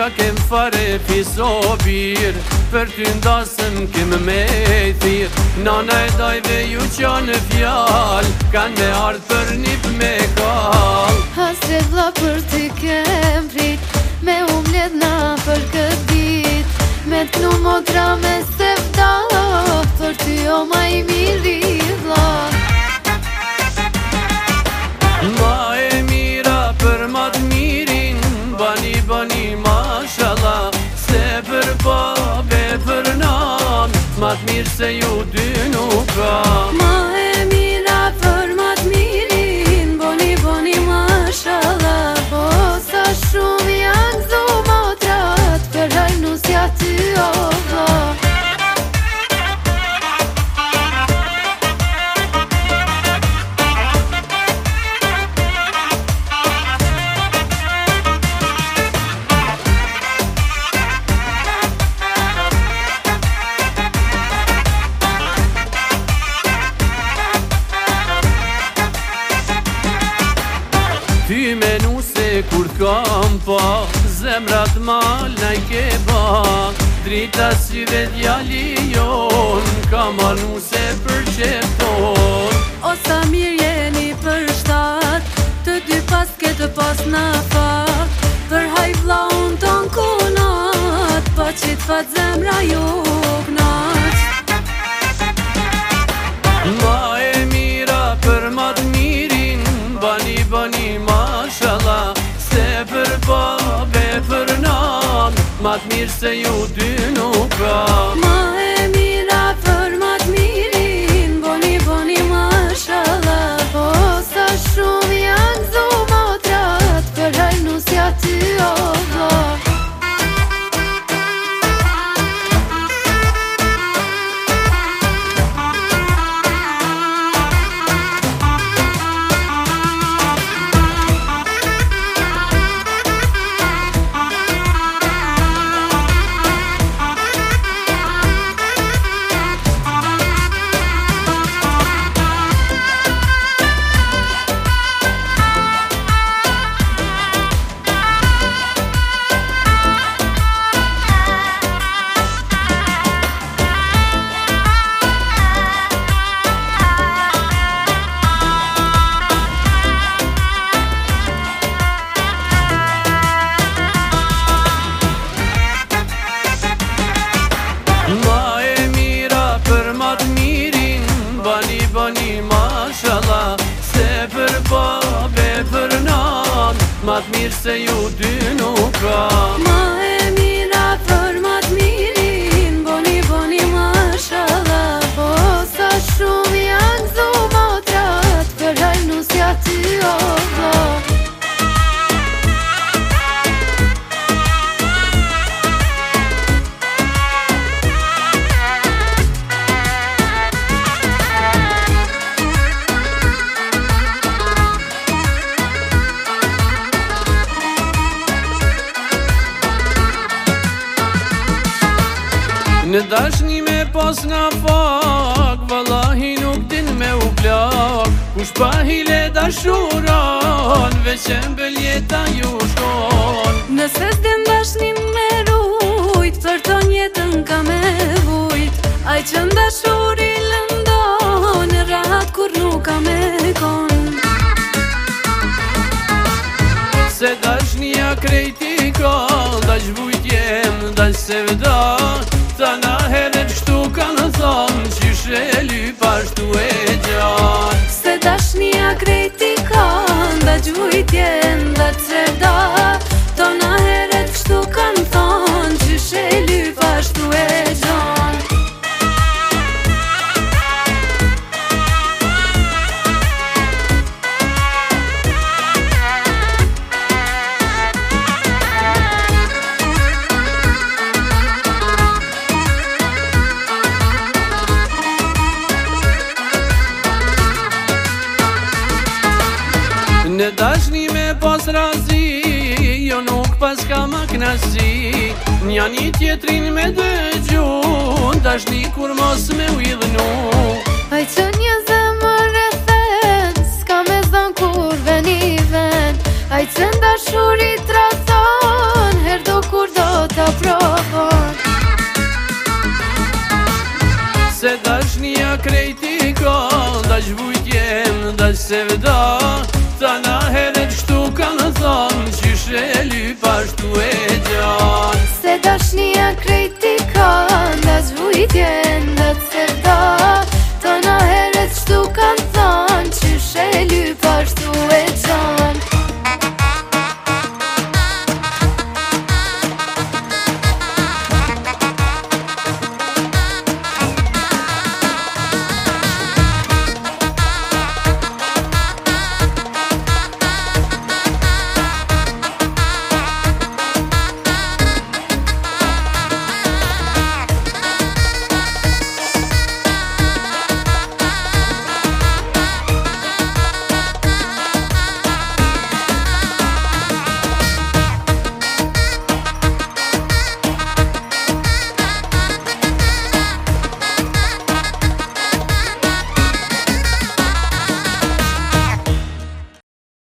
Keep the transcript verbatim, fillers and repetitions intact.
qa kem fare fisobir, për ty ndasëm kem me thirr. Nana e dajve ju qa në fjall, kanë me ardh për nip me kall. Hasret vlla për ty kem prit, me u mbledh na për këtë dit, me t'knu motra me sevda, për ty o ma i miri vlla. Ma e mira për ma t'mirin, bani bani mashallah, se për babe për nan, ma t'mirë se ju dy nuk ka. Ma e mira për ma t'mirin, boni boni mashallah, po sa shumë janë gzu motrat, për hajnusja ty o vlla. Ty menu se kur t'kam pa, zemrat mal na i ke ba, drita syve djali jon, ka manu se për qepton. O sa mirë jeni për shtat, të dy pas ke të pas na fat, për haj vlla unë ton kunat, pa qit fat zemra ju knaq. Ma e mira për ma t'mirin, bani bani mashallah, se për babe për nan, ma t'mirë se ju dy nuk ka. Ma e mira për ma t'mirin, boni boni mashallah, po sa shumë janë gzu motrat, për hajnusja ty o vlla. Ma e mira për ma t'mirin, bani bani mashallah, se për babe për nan, ma t'mirë se ju dy nuk ka. Ma e mira për ma t'mirin, boni boni mashallah, po sa shumë janë gzu motrat, për hajnusja ty o vlla. Në dashni me pas na fak, vallahi nuk din me u plak, kush pa hile dashuron, veqen bëll jeta ju shkon. Nëse s'din dashnin me rujt, për ton jetën ka me vujt, aj që ndashuri lëndon, rahat kur nuk ka me kon. Se dashnia krejti ka, dash vujt jem, dash sevda, ta na heret shtu kanë thonë, qyshe lypa shtu e gjan. Se dashnia krejti ka, nda gjujt jen, nda sevda, ta na heret shtu kanë thonë, qyshe lypa shtu e gjan. Në dashni me pas razi, jo nuk pas ka ma knasi, nja një tjetrin me dëgju, dashni kur mos me u idhnu. Aj që një zemër e then, s'ka me zon kur veni ven, aj që ndashurit raton, her do kur do Se dashnia krejti ka, dash vujtjen, dash sevda. Ta na heret shtu kanë thonë, qyshe lypa shtu e gjan. Se dashnia krejti ka, dash vujtjen